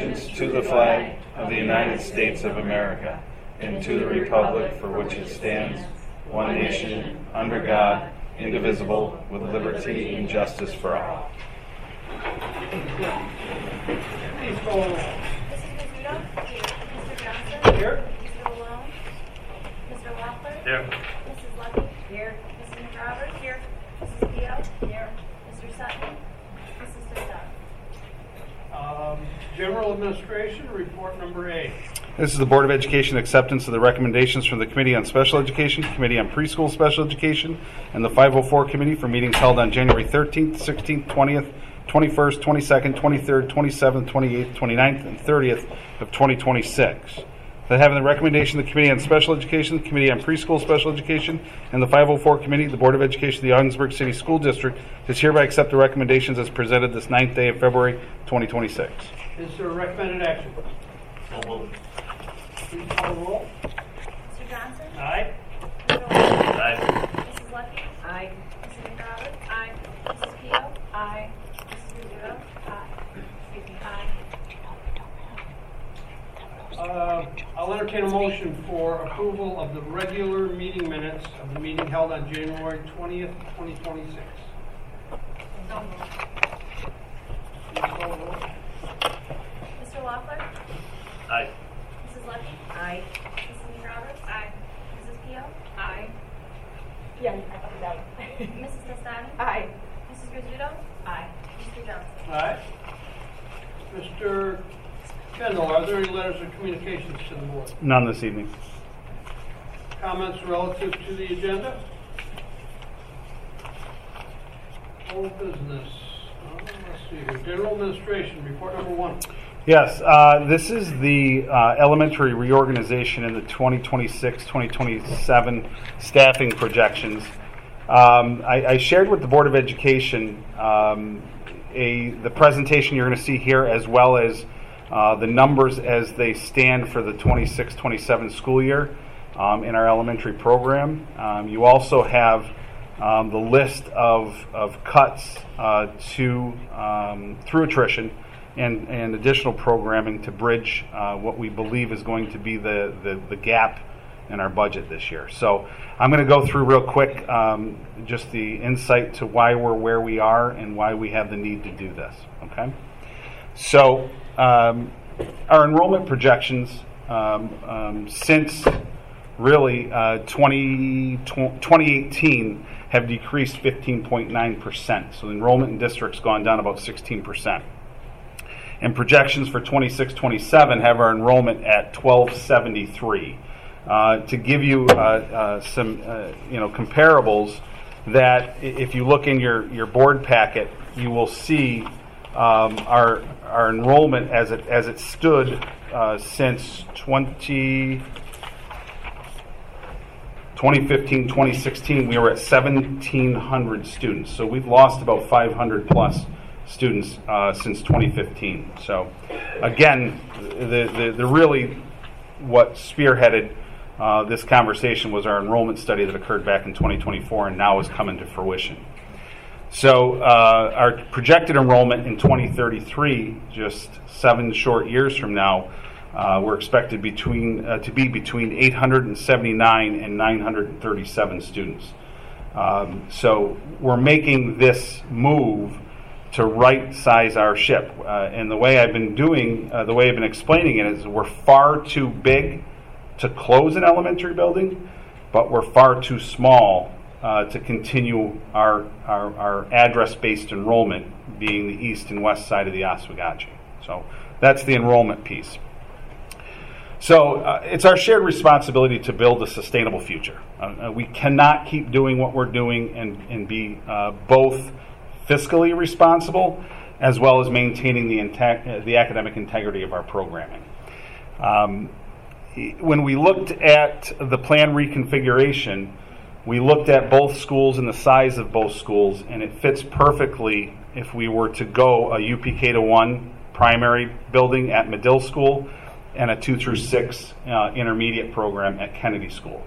allegiance to the flag of the United States of America and to the republic for which it stands, one nation, under God, indivisible, with liberty and justice for all. Please call the roll. Mrs. Rizzuto? Here. Mr. Johnson? Here. Mr. Malone? Mr. Wampler? Here. Mrs. Lucky? Here. Mrs. McRoberts? Here. Mrs. Pio? Here. Mr. Sutton? Mrs. Sardone? General Administration, report number 8. This is the Board of Education acceptance of the recommendations from the Committee on Special Education, Committee on Preschool Special Education, and the 504 Committee for meetings held on January 13th, 16th, 20th, 21st, 22nd, 23rd, 27th, 28th, 29th, and 30th of 2026. That having the recommendation of the Committee on Special Education, the Committee on Preschool Special Education, and the 504 Committee, the Board of Education of the Ogdensburg City School District does hereby accept the recommendations as presented this 9th day of February 2026. Is there a recommended action? So moved. Please call the roll. Mr. Johnson? Aye. Mr. Wampler? Aye. Mrs. Lucky? Aye. Mrs. McRoberts? Aye. Mrs. Pio? Aye. Mrs. Rizzuto? Aye. Excuse me. Aye. I'll entertain a motion for approval of the regular meeting minutes of the meeting held on January 20th, 2026. So moved. Please call the roll. Mr. Wampler? Aye. Mrs. Lucky? Aye. Mrs. McRoberts? Aye. Mrs. Pio? Aye. Yeah, I thought that. Mrs. Castani? Aye. Mrs. Rizzuto? Aye. Mr. Johnson? Aye. Mr. Kendall, are there any letters of communications to the board? None this evening. Comments relative to the agenda? Old business. Let's see here. General Administration, report number 1. Yes, this is the elementary reorganization in the 2026-2027 staffing projections. I shared with the Board of Education the presentation you're going to see here, as well as the numbers as they stand for the 26-27 school year in our elementary program. You also have the list of cuts through attrition and additional programming to bridge what we believe is going to be the gap in our budget this year. So I'm going to go through real quick just the insight to why we're where we are and why we have the need to do this. Okay, so our enrollment projections since really 2018 have decreased 15.9%. So the enrollment in districts gone down about 16%. And projections for 26-27 have our enrollment at 1273. To give you some comparables, that if you look in your board packet, you will see our enrollment as it stood since 2015, 2016, we were at 1,700 students. So we've lost about 500 plus students since 2015. So again, the really what spearheaded this conversation was our enrollment study that occurred back in 2024 and now is coming to fruition. So our projected enrollment in 2033, just 7 short years from now, we're expected to be between 879 and 937 students. So we're making this move to right size our ship. And the way I've been explaining it is we're far too big to close an elementary building, but we're far too small to continue our address-based enrollment, being the east and west side of the Oswegatchie. So that's the enrollment piece. So it's our shared responsibility to build a sustainable future. We cannot keep doing what we're doing and be both fiscally responsible as well as maintaining the academic integrity of our programming. When we looked at the plan reconfiguration, we looked at both schools and the size of both schools, and it fits perfectly if we were to go a UPK-1 primary building at Medill School and a 2 through 6 intermediate program at Kennedy School.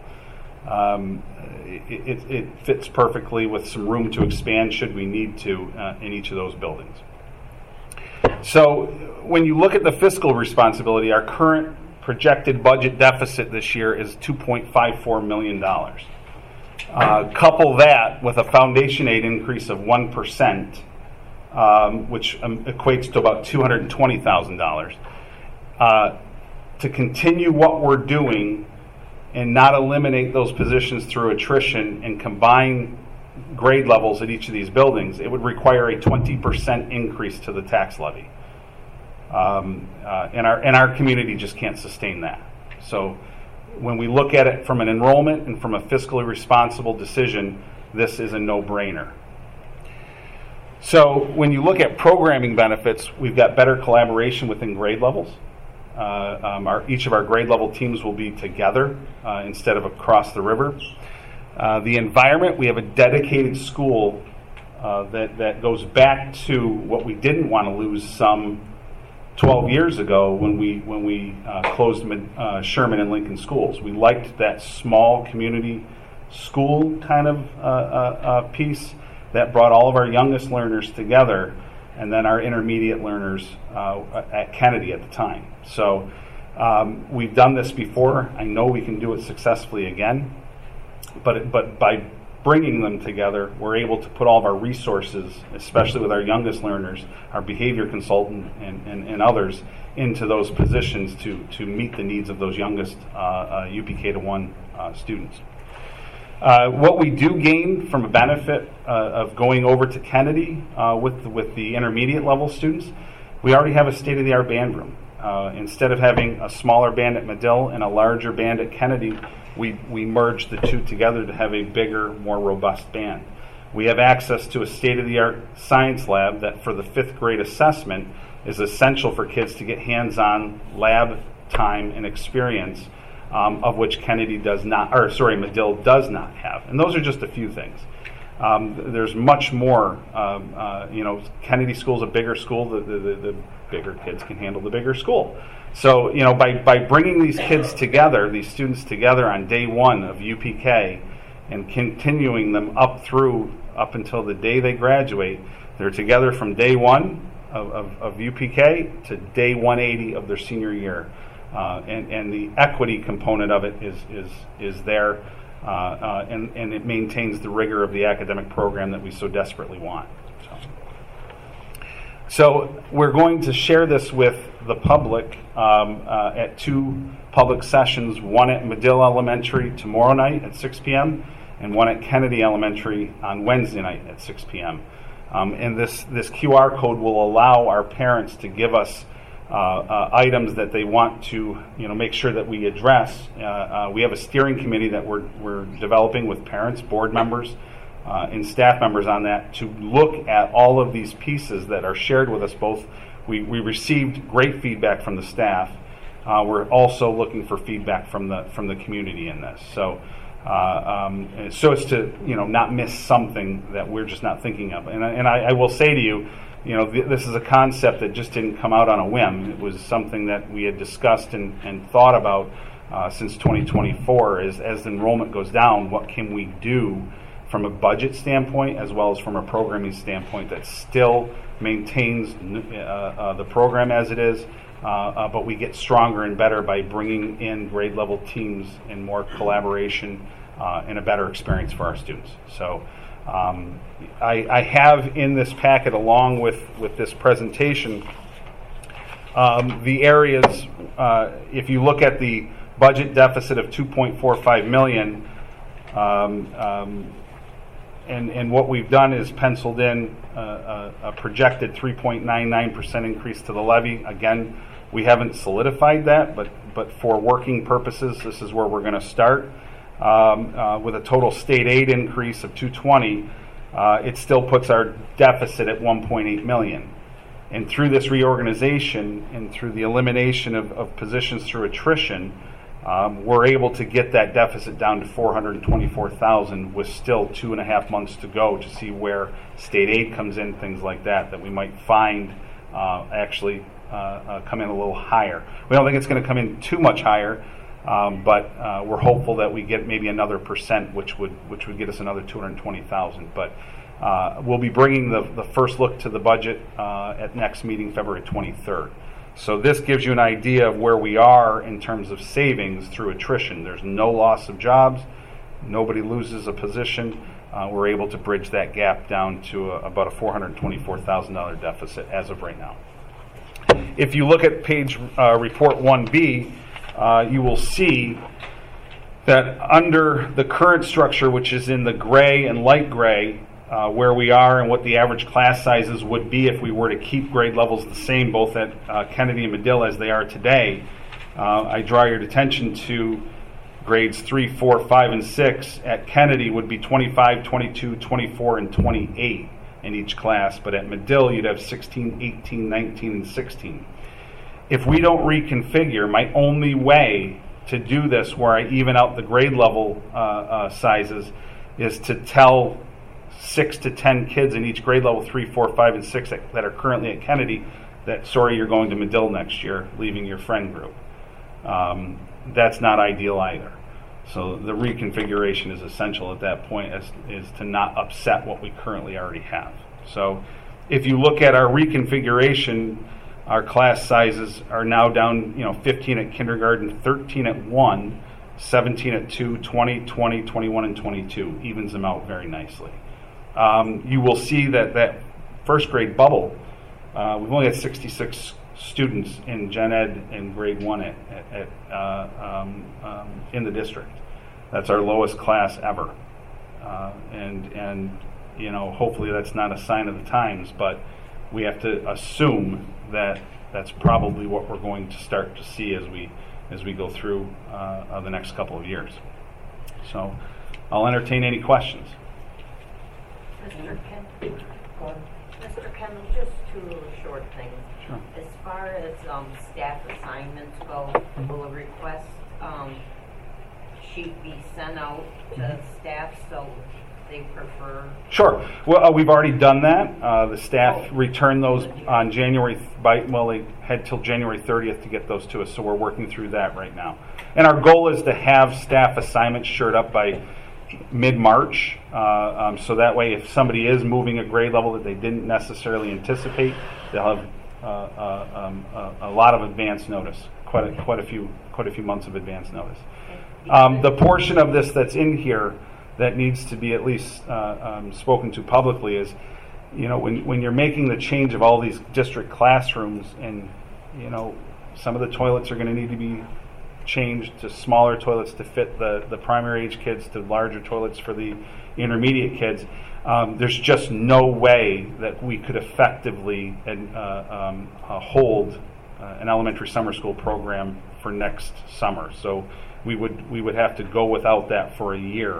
It fits perfectly with some room to expand should we need to in each of those buildings. So when you look at the fiscal responsibility, our current projected budget deficit this year is $2.54 million. Couple that with a foundation aid increase of 1%, which equates to about $220,000. To continue what we're doing and not eliminate those positions through attrition and combine grade levels at each of these buildings, it would require a 20% increase to the tax levy. And our community just can't sustain that. So when we look at it from an enrollment and from a fiscally responsible decision, this is a no-brainer. So when you look at programming benefits, we've got better collaboration within grade levels. Each of our grade level teams will be together instead of across the river. The environment, we have a dedicated school that goes back to what we didn't want to lose some 12 years ago when we closed Sherman and Lincoln schools. We liked that small community school kind of piece that brought all of our youngest learners together, and then our intermediate learners at Kennedy at the time. So we've done this before. I know we can do it successfully again, but by bringing them together, we're able to put all of our resources, especially with our youngest learners, our behavior consultant and others, into those positions to meet the needs of those youngest UPK-1 students. What we do gain from a benefit of going over to Kennedy with the intermediate level students, we already have a state-of-the-art band room. Instead of having a smaller band at Medill and a larger band at Kennedy, we merged the two together to have a bigger, more robust band. We have access to a state-of-the-art science lab that for the 5th grade assessment is essential for kids to get hands-on lab time and experience, of which Medill does not have. And those are just a few things. There's much more. Kennedy School's a bigger school. The bigger kids can handle the bigger school. So, by bringing these kids together, these students together on day one of UPK and continuing them up until the day they graduate, they're together from day one of UPK to day 180 of their senior year. And the equity component of it is there, and it maintains the rigor of the academic program that we so desperately want. So we're going to share this with the public at 2 public sessions, one at Medill Elementary tomorrow night at 6 p.m. and one at Kennedy Elementary on Wednesday night at 6 p.m. And this QR code will allow our parents to give us items that they want to make sure that we address. We have a steering committee that we're developing with parents, board members, and staff members on that to look at all of these pieces that are shared with us both. We received great feedback from the staff. We're also looking for feedback from the community in this. So as to not miss something that we're just not thinking of. And I will say to you, this is a concept that just didn't come out on a whim. It was something that we had discussed and thought about since 2024. As enrollment goes down, what can we do from a budget standpoint as well as from a programming standpoint that still maintains the program as it is, but we get stronger and better by bringing in grade level teams and more collaboration and a better experience for our students. So I have in this packet, along with this presentation, the areas, if you look at the budget deficit of $2.45 million, and what we've done is penciled in a projected 3.99% increase to the levy. Again, we haven't solidified that, but for working purposes, this is where we're going to start. With a total state aid increase of $220, it still puts our deficit at $1.8 million. And through this reorganization and through the elimination of positions through attrition, we're able to get that deficit down to $424,000 with still 2.5 months to go to see where state aid comes in, things like that we might find actually come in a little higher. We don't think it's going to come in too much higher, but we're hopeful that we get maybe another percent, which would get us another $220,000. But We'll be bringing the first look to the budget at next meeting, February 23rd. So this gives you an idea of where we are in terms of savings through attrition. There's no loss of jobs. Nobody loses a position. We're able to bridge that gap down to about a $424,000 deficit as of right now. If you look at page report 1B, you will see that under the current structure, which is in the gray and light gray, where we are and what the average class sizes would be if we were to keep grade levels the same both at Kennedy and Medill as they are today, I draw your attention to grades 3, 4, 5, and 6 at Kennedy would be 25, 22, 24, and 28 in each class, but at Medill you'd have 16, 18, 19, and 16. If we don't reconfigure, my only way to do this where I even out the grade level sizes is to tell 6 to 10 kids in each grade level, 3, 4, 5, and 6 that are currently at Kennedy, that sorry, you're going to Medill next year, leaving your friend group. That's not ideal either. So the reconfiguration is essential at that point, is to not upset what we currently already have. So if you look at our reconfiguration, our class sizes are now down, 15 at kindergarten, 13 at 1, 17 at 2, 20, 20, 21, and 22. Evens them out very nicely. You will see that first grade bubble, we've only had 66 students in Gen Ed in grade 1 in the district. That's our lowest class ever. And hopefully that's not a sign of the times, but we have to assume that that's probably what we're going to start to see as we go through the next couple of years. So I'll entertain any questions. Mr. Kendall, just two short things. Sure. As far as staff assignments go, will a request sheet be sent out to staff so they prefer? Sure. Well, we've already done that. The staff returned those on they had till January 30th to get those to us, so we're working through that right now. And our goal is to have staff assignments shored up by mid-March, so that way if somebody is moving a grade level that they didn't necessarily anticipate, they'll have a lot of advance notice, quite a few months of advance notice. The portion of this that's in here that needs to be at least spoken to publicly is, when you're making the change of all these district classrooms, and some of the toilets are going to need to be changed to smaller toilets to fit the primary age kids, to larger toilets for the intermediate kids. There's just no way that we could effectively hold an elementary summer school program for next summer. So we would have to go without that for a year,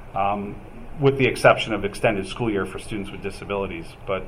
with the exception of extended school year for students with disabilities. But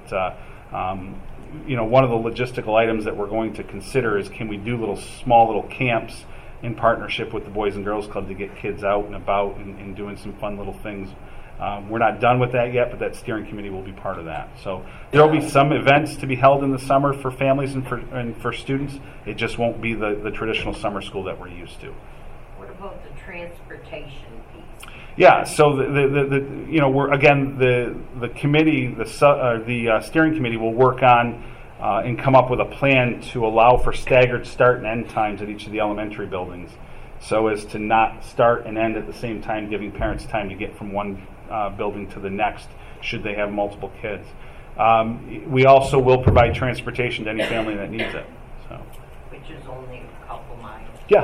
one of the logistical items that we're going to consider is, can we do small little camps in partnership with the Boys and Girls Club to get kids out and about and doing some fun little things. We're not done with that yet, but that steering committee will be part of that. So there will be some events to be held in the summer for families and for students. It just won't be the traditional summer school that we're used to. What about the transportation piece? Yeah, so we're again the committee, the steering committee will work on and come up with a plan to allow for staggered start and end times at each of the elementary buildings, so as to not start and end at the same time, giving parents time to get from one building to the next should they have multiple kids. We also will provide transportation to any family that needs it. So, which is only a couple miles.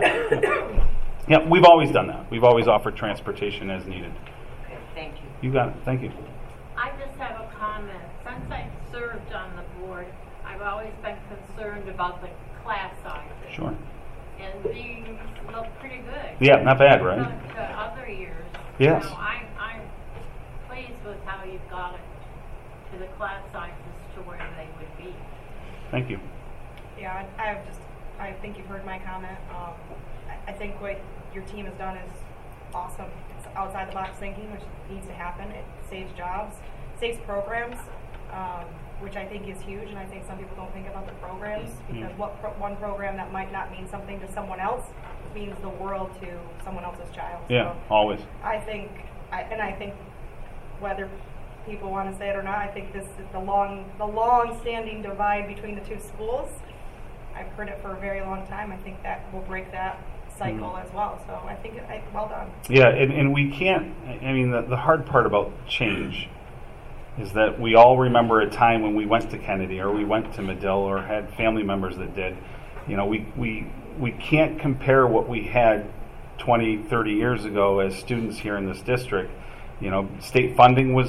Yeah, we've always done that. We've always offered transportation as needed. Okay, thank you. You got it. Thank you. I just have a comment. Since I served on the board, I've always been concerned about the class sizes. Sure. And these look pretty good. Yeah, not bad, right? Compared to other years. Yes. I'm pleased with how you've got it to the class sizes to where they would be. Thank you. Yeah, I think you've heard my comment. I think what your team has done is awesome. It's outside the box thinking, which needs to happen. It saves jobs, saves programs, which I think is huge. And I think some people don't think about the programs, because one program that might not mean something to someone else means the world to someone else's child. Yeah, so always. I think whether people want to say it or not. I think this is the long-standing divide between the two schools. I've heard it for a very long time. I think that will break that cycle as well. So I think well done. Yeah, and we can't, I mean, the hard part about change is that we all remember a time when we went to Kennedy or we went to Medill or had family members that did. You know, we can't compare what we had 20, 30 years ago as students here in this district. You know, state funding was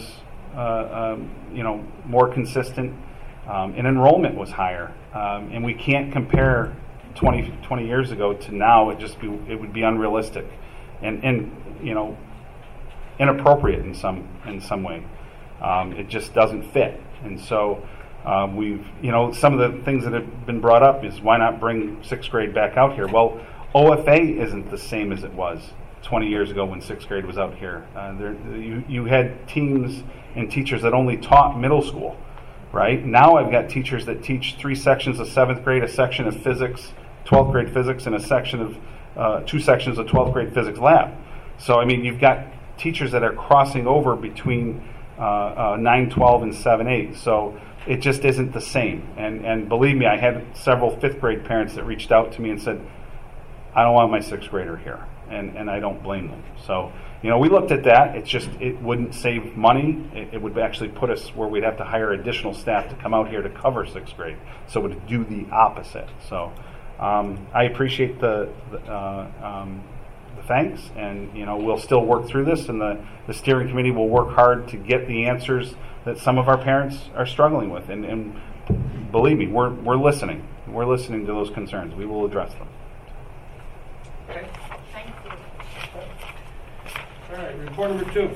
you know, more consistent, and enrollment was higher. And we can't compare 20 years ago to now. It would be unrealistic and you know, inappropriate in some way. It just doesn't fit. And so we've, you know, some of the things that have been brought up is why not bring sixth grade back out here? Well, OFA isn't the same as it was 20 years ago when sixth grade was out here. You had teams and teachers that only taught middle school, right? Now I've got teachers that teach 3 sections of 7th grade, a section of physics, 12th grade physics, and a section of 2 sections of 12th grade physics lab. So, I mean, you've got teachers that are crossing over between 9, 12, and 7, 8. So it just isn't the same. And believe me, I had several 5th grade parents that reached out to me and said, I don't want my 6th grader here. And I don't blame them. So, you know, we looked at that. It wouldn't save money. It would actually put us where we'd have to hire additional staff to come out here to cover 6th grade. So it would do the opposite. So I appreciate the thanks, and you know, we'll still work through this, and the steering committee will work hard to get the answers that some of our parents are struggling with. And believe me, we're listening. We're listening to those concerns. We will address them. Okay. Thank you. All right, report number 2.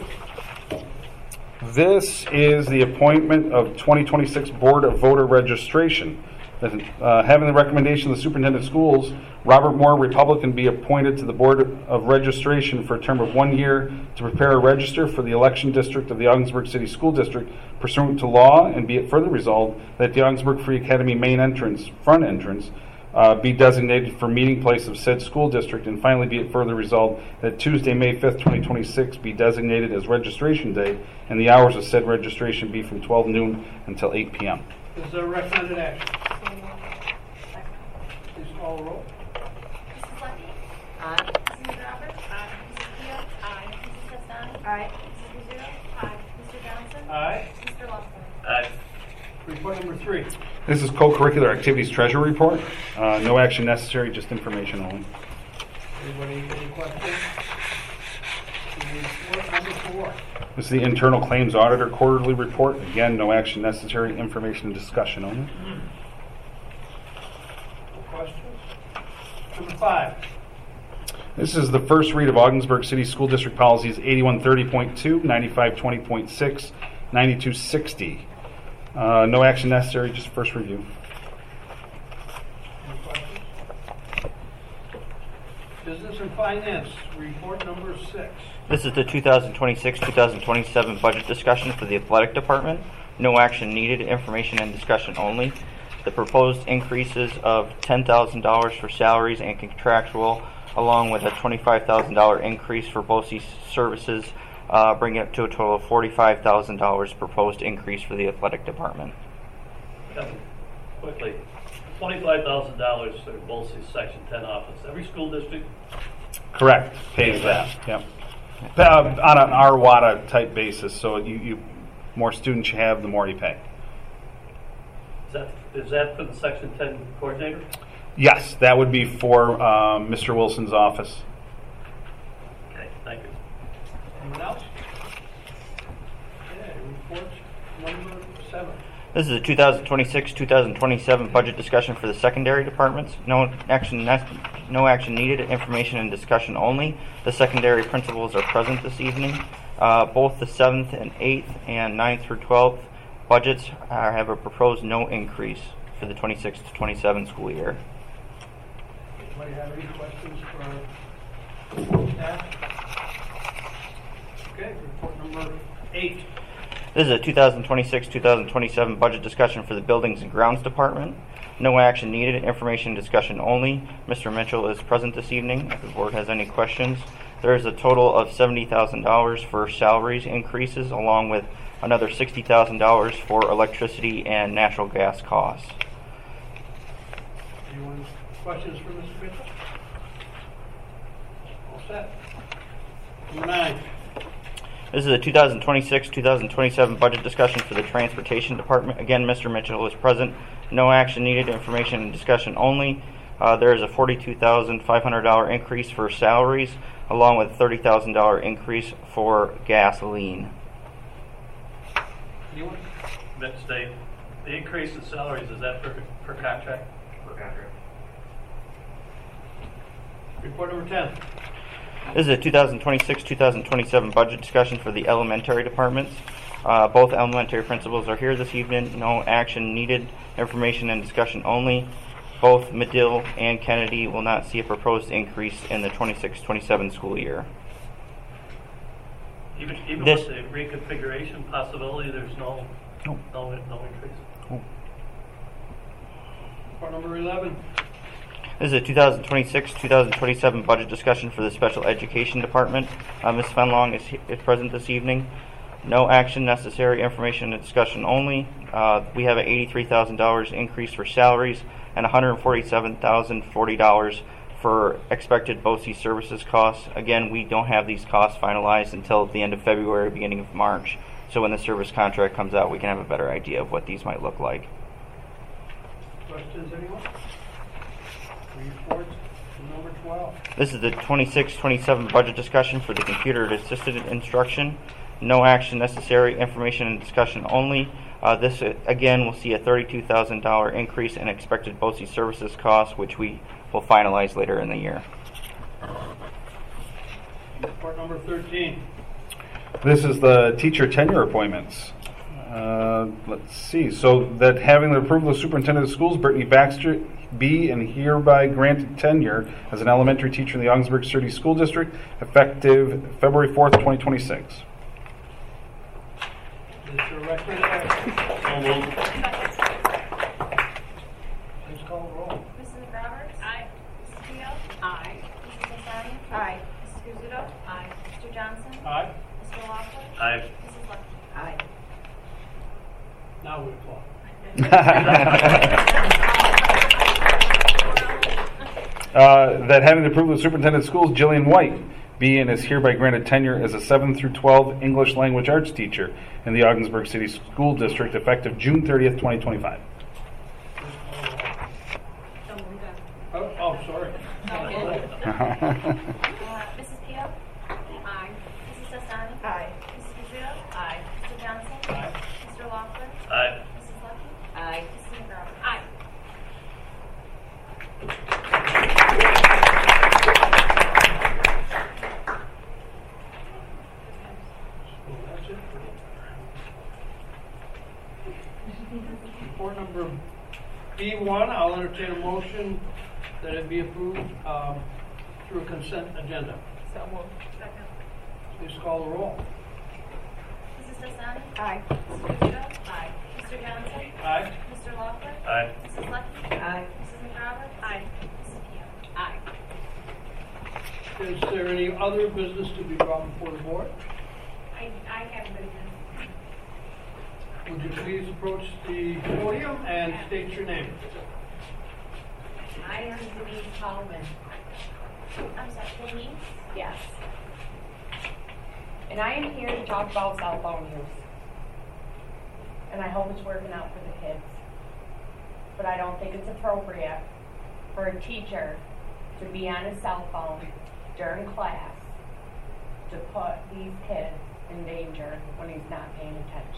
This is the appointment of 2026 Board of Voter Registration. Having the recommendation of the Superintendent of Schools, Robert Moore, Republican, be appointed to the Board of Registration for a term of 1 year to prepare a register for the election district of the Ogdensburg City School District pursuant to law, and be it further resolved that the Ogdensburg Free Academy main entrance, front entrance, be designated for meeting place of said school district, and finally be it further resolved that Tuesday, May 5th, 2026 be designated as registration day, and the hours of said registration be from 12 noon until 8 p.m. Is there a recommended action? Please call the roll. Mrs. Lucky? Aye. Mrs. Roberts? Mrs. Peel? Mrs. Castani? Aye. Mrs. Rizzuto? Mr. Johnson? Aye. Mr. Lawson? Aye. Report number 3. This is co-curricular activities treasure report. No action necessary, just information only. Anybody any questions? Report number 4. This is the internal claims auditor quarterly report. Again, no action necessary, information and discussion only. Questions? Number 5. This is the first read of Ogdensburg City School District policies 8130.2, 9520.6, 9260. No action necessary, just first review. Any questions? Business and Finance, report number 6. This is the 2026-2027 budget discussion for the athletic department. No action needed, information and discussion only. The proposed increases of $10,000 for salaries and contractual, along with a $25,000 increase for BOCES services, bring it to a total of $45,000 proposed increase for the athletic department. Quickly, $25,000 for both Section 10 office. Every school district? Correct, pays that. Yep. On an RWADA type basis, so you more students you have, the more you pay. Is that for the Section 10 coordinator? Yes, that would be for Mr. Wilson's office. Okay, thank you. Anyone else? Okay, report number 7. This is the 2026-2027 budget discussion for the secondary departments. No action needed, information and discussion only. The secondary principals are present this evening. Both the 7th and 8th and 9th through 12th budgets have a proposed no increase for the 26-27 school year. Anybody have any questions for staff? Okay, report number 8. This is a 2026-2027 budget discussion for the Buildings and Grounds Department. No action needed, information discussion only. Mr. Mitchell is present this evening. If the board has any questions, there is a total of $70,000 for salaries increases, along with another $60,000 for electricity and natural gas costs. Anyone questions for Mr. Mitchell? All set. Number 9. This is a 2026-2027 budget discussion for the Transportation Department. Again, Mr. Mitchell is present. No action needed, information and discussion only. There is a $42,500 increase for salaries, along with a $30,000 increase for gasoline. Anyone? Next day, the increase in salaries, is that per contract? Per contract. Report number 10. This is a 2026-2027 budget discussion for the elementary departments. Both elementary principals are here this evening. No action needed, information and discussion only. Both Medill and Kennedy will not see a proposed increase in the 26-27 school year. Even This- with the reconfiguration possibility, there's no increase? Report number 11. This is a 2026-2027 budget discussion for the Special Education Department. Ms. Fenlong is present this evening. No action necessary, information and discussion only. We have an $83,000 increase for salaries and $147,040 for expected BOCES services costs. Again, we don't have these costs finalized until the end of February, beginning of March. So when the service contract comes out, we can have a better idea of what these might look like. Questions, anyone? Reports. Number 12. This is the 26-27 budget discussion for the computer-assisted instruction. No action necessary, information and discussion only. This, again, will see a $32,000 increase in expected BOCES services costs, which we will finalize later in the year. Report number 13. This is the teacher tenure appointments. Let's see. So that having the approval of the superintendent of schools, Brittany Baxter, be and hereby granted tenure as an elementary teacher in the Augsburg City School District, effective February 4th, 2026. Is there a recommendation? So moved. Please call the roll. Mrs. Roberts? Aye. Mrs. Keough? Aye. Mrs. Hasani? Aye. Mrs. Guzzuto? Aye. Mr. Johnson? Aye. Mr. Laughlin? Aye. Mrs. Lucky? Aye. Now we applaud. That having the approval of the superintendent of schools, Jillian White, be and is hereby granted tenure as a 7 through 12 English language arts teacher in the Augsburg City School District, effective June 30th, 2025. Oh, sorry. Mrs. Keough? Aye. Mrs. Hasani? Aye. Mrs. Guzzuto? Aye. Mr. Johnson? Aye. Mr. Laughlin? Aye. Mrs. Lucky? Aye. Mrs. McRoberts? Aye. Well, that's it for report number B1. I'll entertain a motion that it be approved through a consent agenda. So moved. Second. Please call the roll. Mrs. Hasani? Aye. Mrs. Guzzuto? Aye. Mr. Johnson? Aye. Mr. Laughlin? Aye. Mrs. Lucky? Aye. Mrs. McRoberts? Aye. Mrs. Keough? Aye. Is there any other business to be brought before the board? I have business. Would you please approach the podium and state your name? I am Denise Coleman. I'm sorry, Denise? Yes. And I am here to talk about cell phone use. And I hope it's working out for the kids. But I don't think it's appropriate for a teacher to be on his cell phone during class to put these kids in danger when he's not paying attention.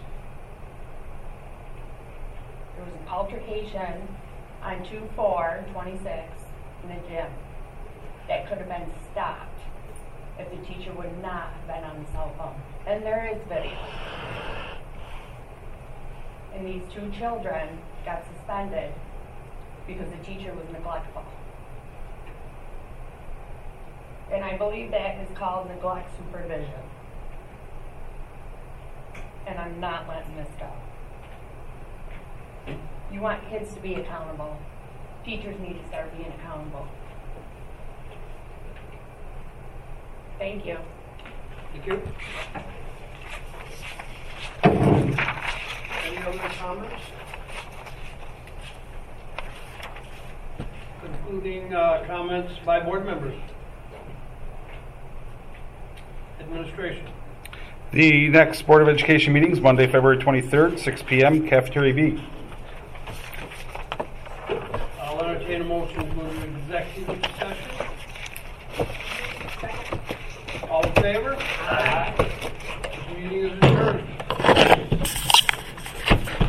There was an altercation on 2/4/26 in the gym that could have been stopped if the teacher would not have been on the cell phone. And there is video. And these 2 children got suspended because the teacher was neglectful. And I believe that is called neglect supervision. And I'm not letting this go. You want kids to be accountable. Teachers need to start being accountable. Thank you. Thank you. Any other comments? Concluding comments by board members. Administration. The next Board of Education meeting is Monday, February 23rd, 6 p.m., Cafeteria B. I'll entertain a motion to move to executive session. All in favor?